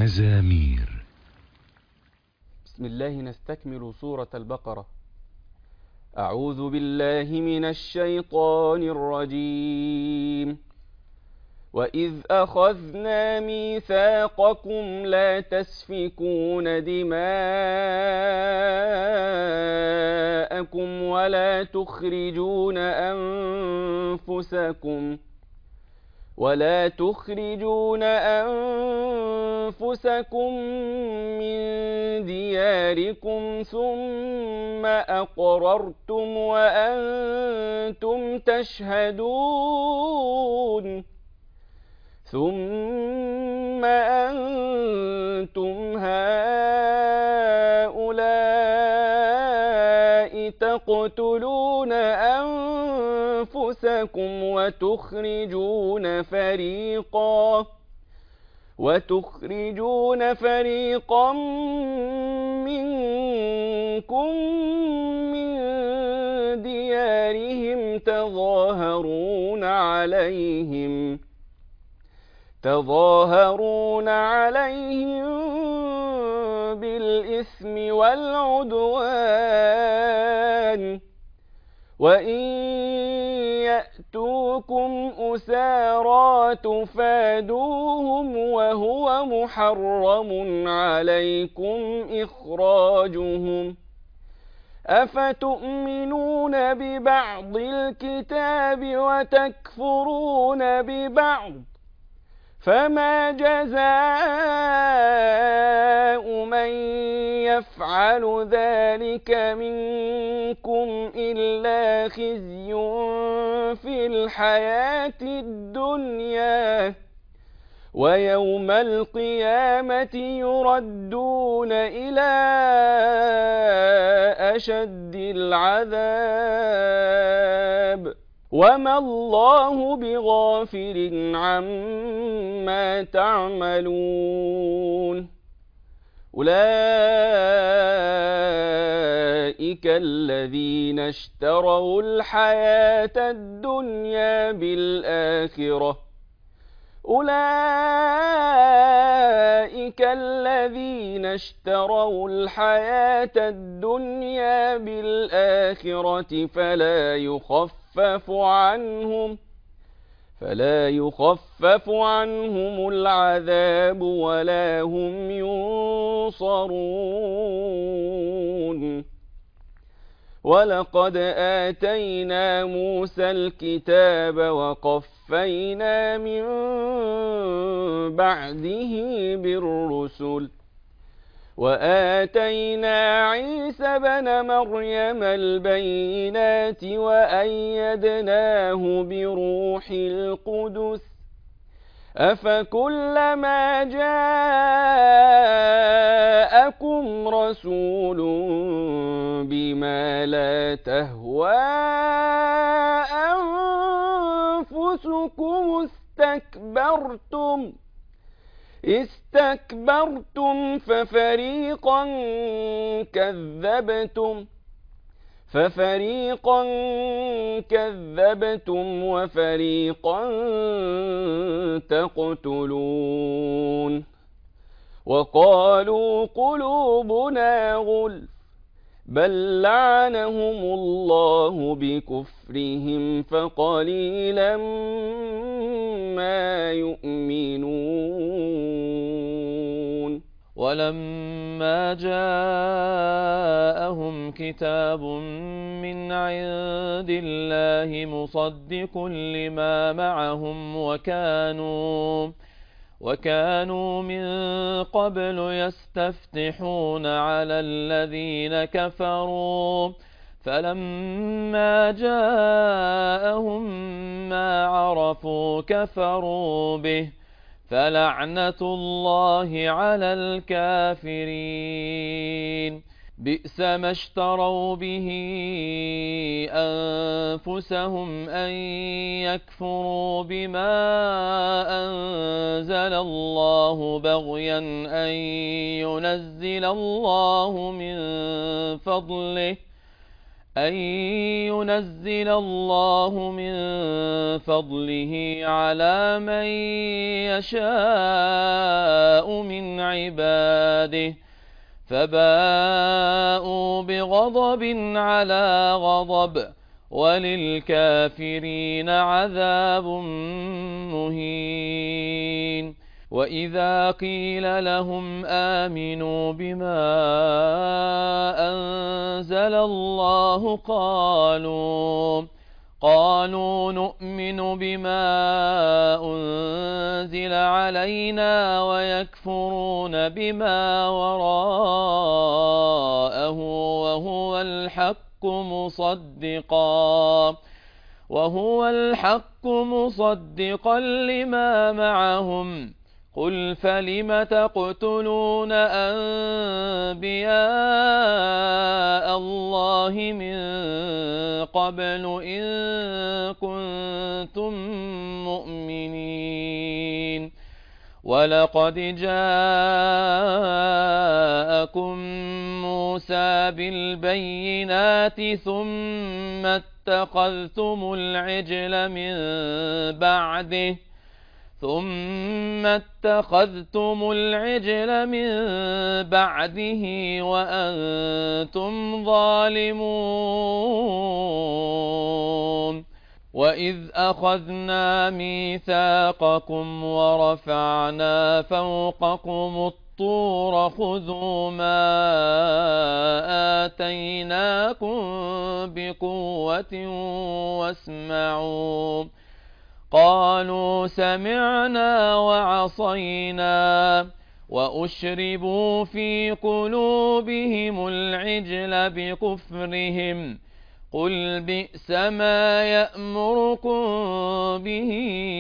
المزامير. بسم الله نستكمل سورة البقرة. أعوذ بالله من الشيطان الرجيم. وإذ أخذنا ميثاقكم لا تسفكون دماءكم ولا تخرجون أنفسكم من دياركم ثم أقررتم وأنتم تشهدون ثم أنتم هؤلاء تقتلون أنفسكم وتخرجون فريقا منكم من ديارهم تظاهرون عليهم بالإثم والعدوان وإن يأتوكم أسارى تفادوهم وهو محرم عليكم إخراجهم أفتؤمنون ببعض الكتاب وتكفرون ببعض فما جزاء من يفعل ذلك منكم إلا خزي في الحياة الدنيا ويوم القيامة يردون إلى أشد العذاب وما الله بغافل عما تعملون. أولئك الذين اشتروا الحياة الدنيا بالآخرة فلا يخفف عنهم العذاب ولا هم ينصرون. ولقد آتينا موسى الكتاب وقفينا من بعده بالرسل وآتينا عيسى بن مريم البينات وأيدناه بروح القدس أفكلما جاءكم رسول بما لا تهوى أنفسكم استكبرتم ففريقا كذبتم وفريقا تقتلون. وقالوا قلوبنا غلف بل لعنهم الله بكفرهم فقليلا ما يؤمنون. ولما جاءهم كتاب من عند الله مصدق لما معهم وكانوا من قبل يستفتحون على الذين كفروا فلما جاءهم ما عرفوا كفروا به فلعنة الله على الكافرين. بئس ما اشتروا به أنفسهم أن يكفروا بما أنزل الله بغيا أن ينزل الله من فضله أن ينزل الله من فضله على من يشاء من عباده فباءوا بغضب على غضب وللكافرين عذاب مهين. وإذا قيل لهم آمنوا بما أنزل الله قالوا نؤمن بما أنزل علينا ويكفرون بما وراءه وهو الحق مصدقا لما معهم. قل فلم تقتلون أنبياء الله من قبل إن كنتم مؤمنين. ولقد جاءكم موسى بالبينات ثم اتخذتم العجل من بعده وأنتم ظالمون. وإذ أخذنا ميثاقكم ورفعنا فوقكم الطور خذوا ما آتيناكم بقوة واسمعوا. قالوا سمعنا وعصينا وأشربوا في قلوبهم العجل بكفرهم. قل بئس ما يأمركم به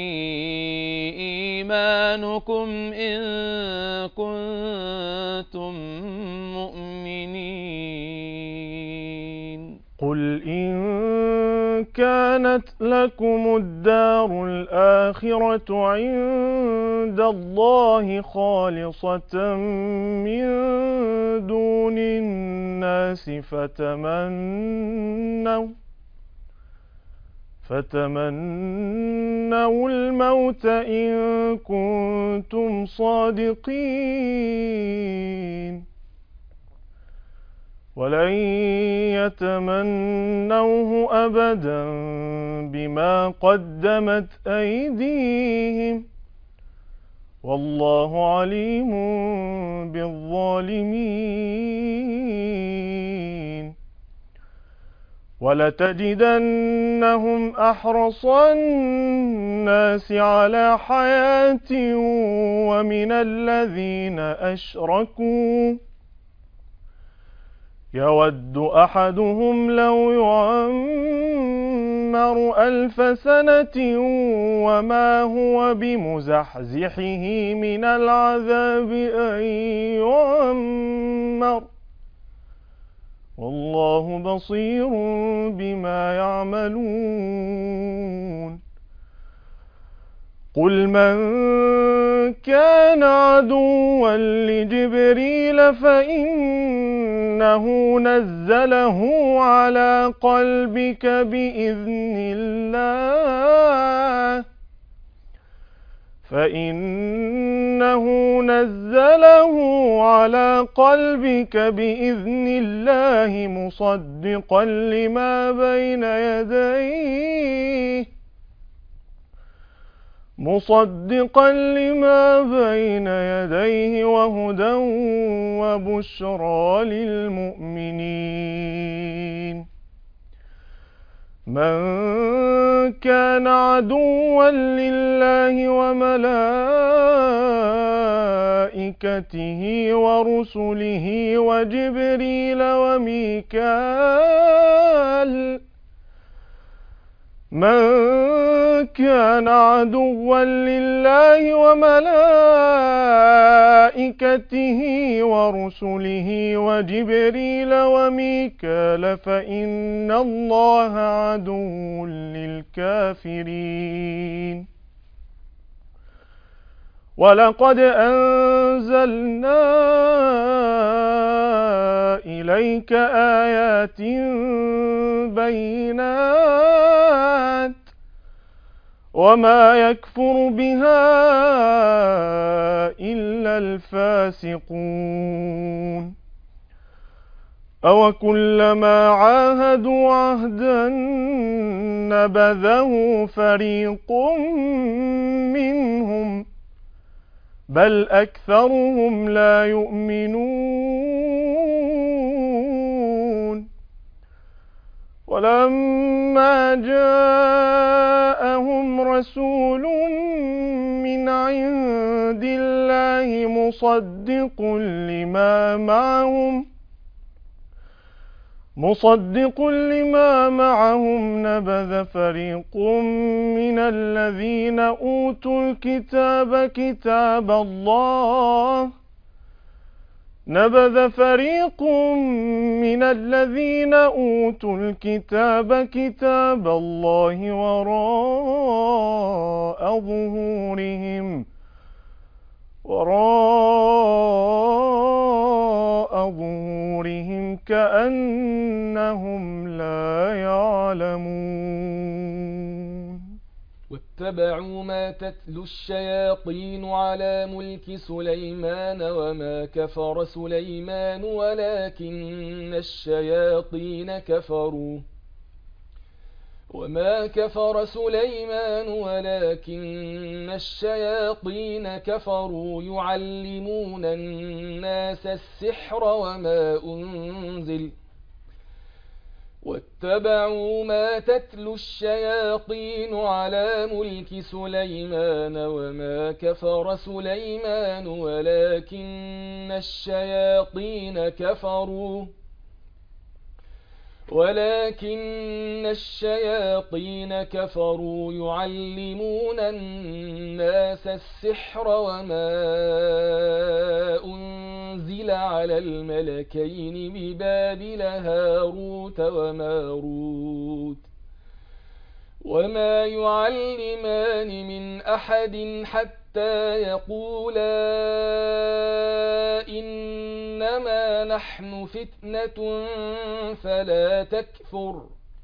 إيمانكم إن كنتم مؤمنين. قل إن كانت لكم الدار الآخرة عند الله خالصة من دون الناس فتمنوا الموت إن كنتم صادقين. ولن يتمنوه أبدا بما قدمت أيديهم والله عليم بالظالمين. ولتجدنهم أحرص الناس على حياة ومن الذين أشركوا يود أحدهم لو يعمر 1000 سنة وما هو بمزحزحه من العذاب أن يعمر والله بصير بما يعملون. قل من كان عدوا لجبريل فإنه نزله على قلبك بإذن الله مصدقا لما بين يديه وهدى وبشرى للمؤمنين. من كان عدوا لله وملائكته ورسله وجبريل وميكال من كان عدوا لله وملائكته ورسله وجبريل وميكال فإن الله عدو للكافرين. ولقد أنزلنا إليك آيات بينات وما يكفر بها إلا الفاسقون أوكلما عاهدوا عهدا نبذه فريق منهم بل أكثرهم لا يؤمنون ولما جاءهم رسول من عند الله مصدق لما معهم نبذ فريق من الذين أوتوا الكتاب كتاب الله وراء ظهورهم كأنهم لا يعلمون واتبعوا ما تتلو الشياطين على ملك سليمان وما كفر سليمان ولكن الشياطين كفروا يعلمون الناس السحر واتبعوا ما تتلو الشياطين على ملك سليمان وما كفر سليمان ولكن الشياطين كفروا يعلمون الناس السحر وما أنزل على الملكين ببابل هاروت وماروت وما يعلمان من أحد حتى يقولا إنما نحن فتنة فلا تكفر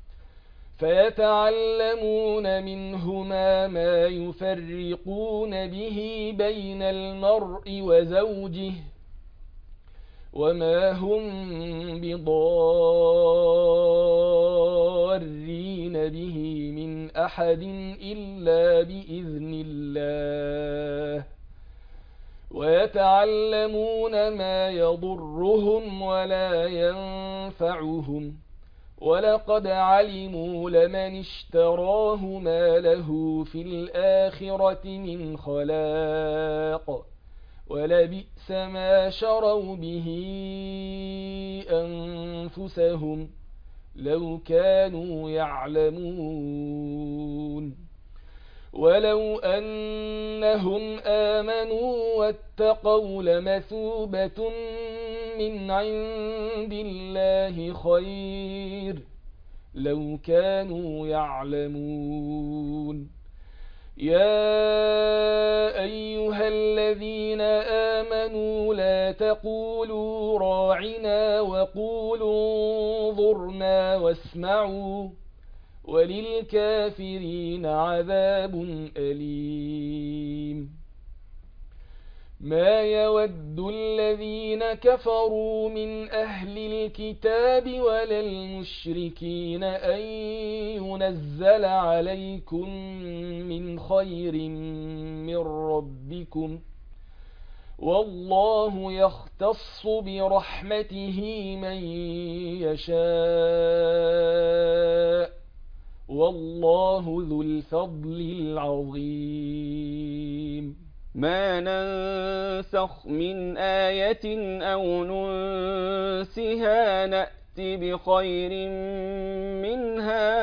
فيتعلمون منهما ما يفرقون به بين المرء وزوجه وما هم بضارين به من أحد إلا بإذن الله ويتعلمون ما يضرهم ولا ينفعهم ولقد علموا لمن اشتراه ما له في الآخرة من خلاق ولبئس ما شروا به أنفسهم لو كانوا يعلمون ولو أنهم آمنوا واتقوا لمثوبة من عند الله خير لو كانوا يعلمون يا أيها الذين آمنوا لا تقولوا راعنا وقولوا انظرنا واسمعوا وللكافرين عذاب أليم ما يود الذين كفروا من أهل الكتاب ولا المشركين أن ينزل عليكم من خير من ربكم والله يختص برحمته من يشاء والله ذو الفضل العظيم ما ننسخ من آية أو ننسها نأت بخير منها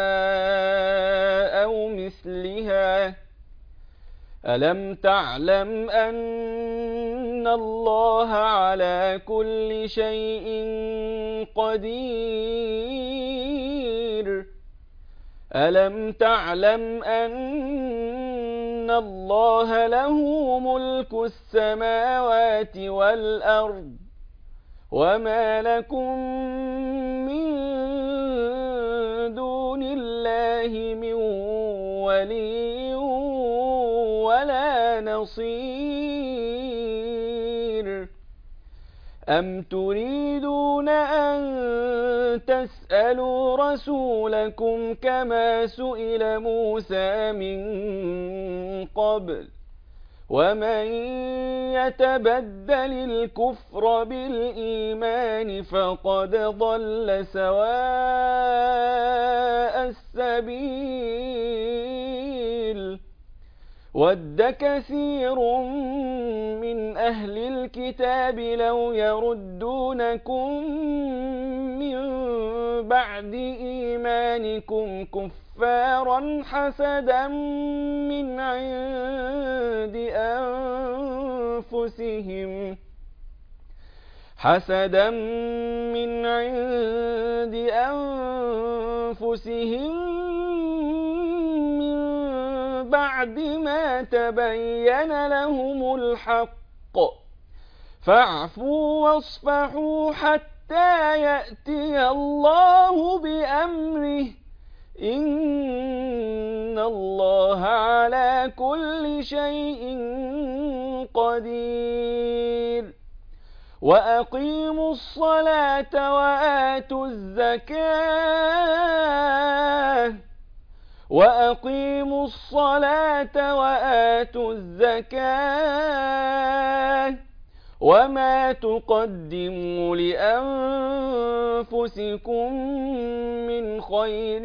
أو مثلها ألم تعلم أن الله على كل شيء قدير ألم تعلم أن الله له ملك السماوات والأرض وما لكم من دون الله من ولي ولا نصير أم تريدون أن تسألوا رسولكم كما سئل موسى من قبل ومن يتبدل الكفر بالإيمان فقد ضل سواء السبيل ود كثير من أهل الكتاب لو يردونكم من بعد إيمانكم كفارا حسدا من عند أنفسهم من بعد ما تبين لهم الحق فاعفوا واصفحوا حتى يأتي الله بأمره إن الله على كل شيء قدير وأقيموا الصلاة وآتوا الزكاة وما تقدموا لأنفسكم من خير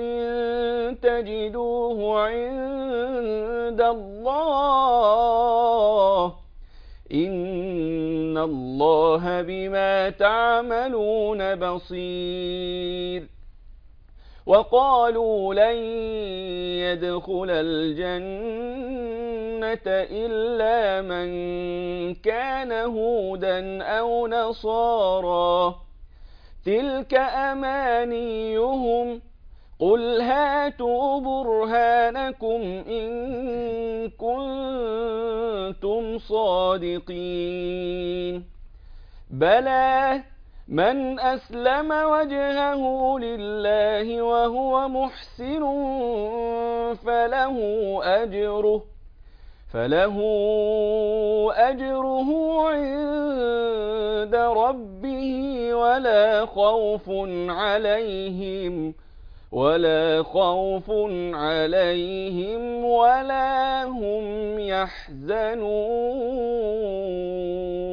تجدوه عند الله إن الله بما تعملون بصير وقالوا لن يدخل الجنة إلا من كان هودا أو نصارى تلك أمانيهم قل هاتوا برهانكم إن كنتم صادقين بلى من أسلم وجهه لله وهو محسن فله أجره عند ربه ولا خوف عليهم ولا هم يحزنون.